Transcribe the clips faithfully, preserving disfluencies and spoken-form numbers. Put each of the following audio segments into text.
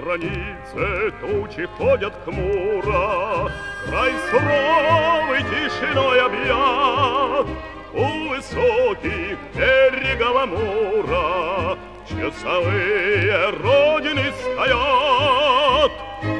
границе тучи ходят хмуро, край суровый тишиной объят. У высоких берегов Амура часовые родины стоят.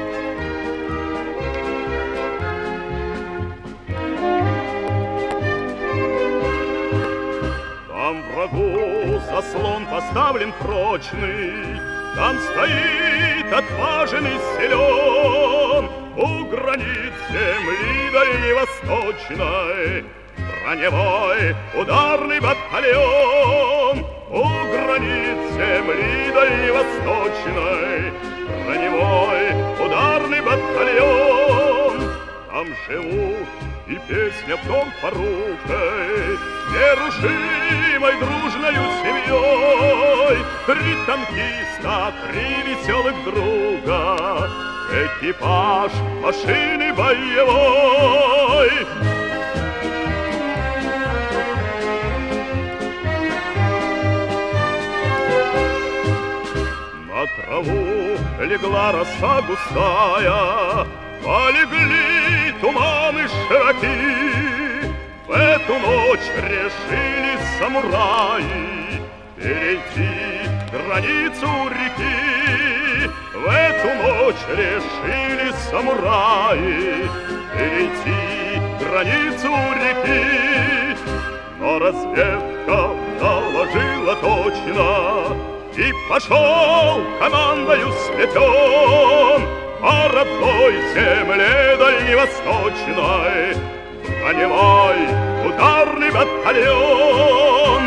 Там врагу заслон поставлен прочный, там стоит отважный силен. У границ земли дальневосточной броневой ударный батальон. У границ земли дальневосточной броневой ударный батальон. Там живут и песня в том порукой, нерушимой дружною семьей. Три танкиста, три веселых друга, экипаж машины боевой. На траву легла роса густая, полегли туманы широки. В эту ночь решили самураи перейти границу реки. В эту ночь решили самураи перейти границу реки. Но разведка доложила точно, и пошел командою сметен по родной земле дальневосточной броневой ударный батальон.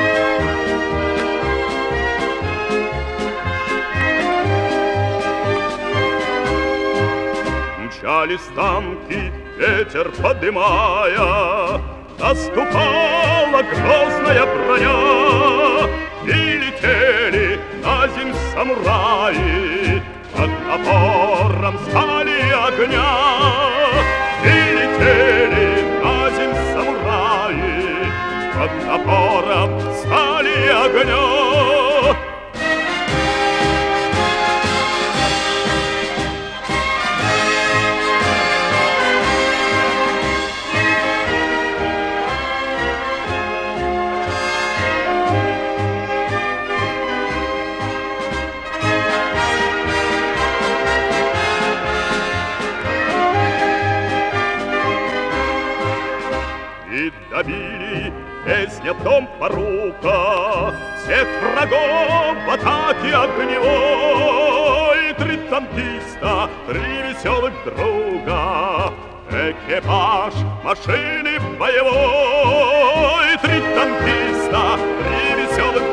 Мчались танки, ветер подымая, наступала грозная броня, и летели на земь самураи под напором стали огня. И летели на земь самураи под напором стали огня. Добили песня в том порука всех врагов в атаке огневой. Три танкиста, три веселых друга, экипаж машины боевой. Три танкиста, три веселых